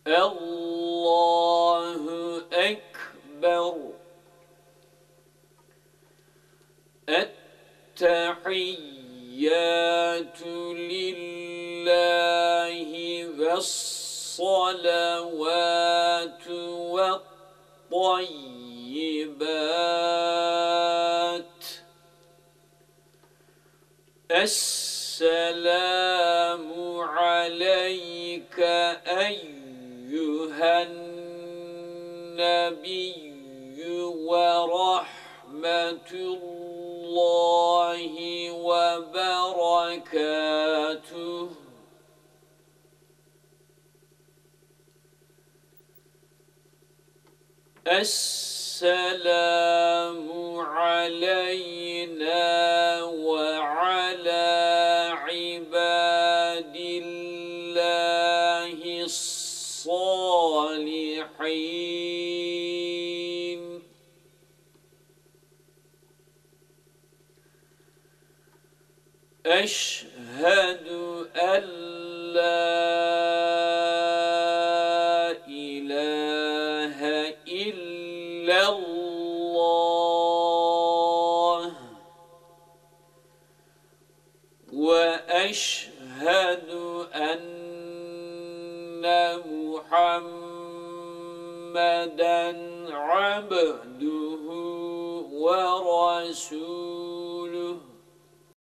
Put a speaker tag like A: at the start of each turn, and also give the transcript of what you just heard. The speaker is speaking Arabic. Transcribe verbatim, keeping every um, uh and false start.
A: الله أكبر. التحيات لله والصلوات والطيبات. السلام عليك أيها النبي ورحمة الله وبركاته. السلام علينا وعلى عباد الله الصالحين. أشهد أن لا إله إلا الله وأشهد أن محمدًا عبده ورسوله.